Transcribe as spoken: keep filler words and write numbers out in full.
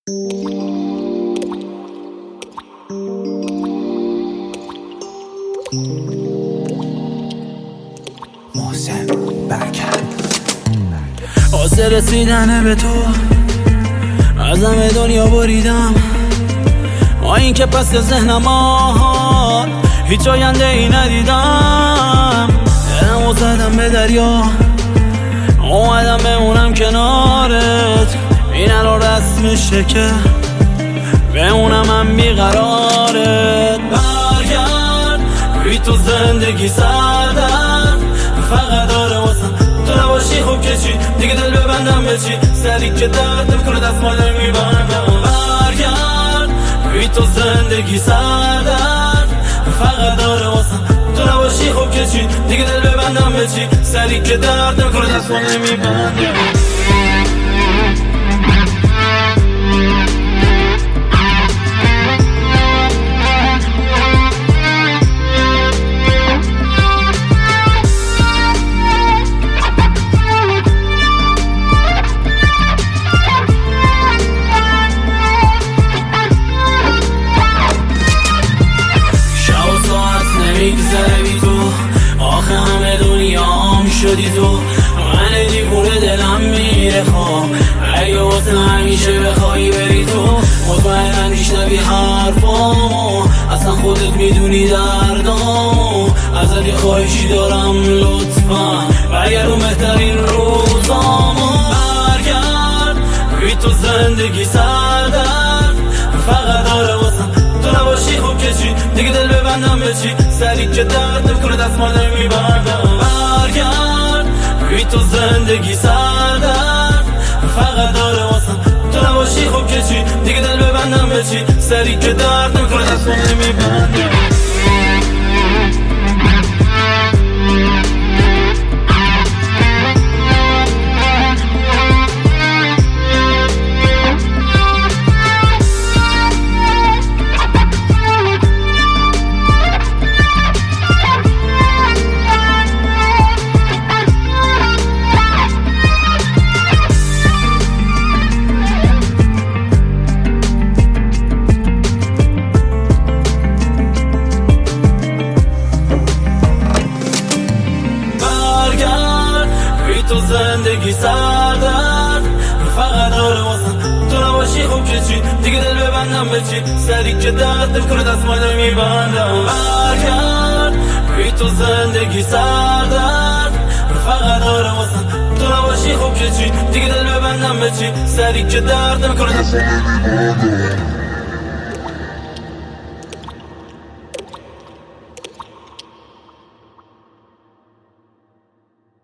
محسن برکت واسه رسیدن به تو از همه دنیا بریدم، با این که پس ذهنم آهات هیچ آینده ای ندیدم. دلمو زدم به دریا، اومدم بمونم کنارت، این الان رسمشه که بمونم هم بیقرارت. برگرد بی تو زندگی سردم، فقط داره واسم تو نباشی. خوب که چی دیگه دل ببندم به چی، سری که دردم کنه دستمال میبندم. برگرد بی تو زندگی سردم، فقط داره واسم تو نباشی. خوب که چی دیگه دل ببندم به چی، سری که دردم کنه دستمال میبندم. میگذره بی تو، آخه همه دنیام شدی تو. من دیوونه دلم میره خواب، اگه واسه همیشه بخوایی بری تو. مطمئنم میشنوی حرفامو، اصلا خودت میدونی دردامو. ازت یه خواهشی دارم لطفا، برگردون بهترین روزامو. برگرد بی تو زندگی سردم، فقط داره واسم تو نباشی. خوب که چی دیگه دل ببندم به چی، سری که دردم کنه دستمال میبندم. برگرد بی تو زندگی سردم، فقط داره واسم تو نباشی. خوب که چی دیگه دل ببندم به چی، سری که دردم کنه دستمال میبندم. تو زندگی سردم، فقط داره واسم تو نباشی. خوب که چی دیگه دل ببندم به چی، سری که دردم کنه دستمال میبندم. برگرد بی تو زندگی سردم، فقط داره واسم تو نباشی. خوب که چی دیگه دل ببندم به چی، سری که دردم کنه دستمال میبندم.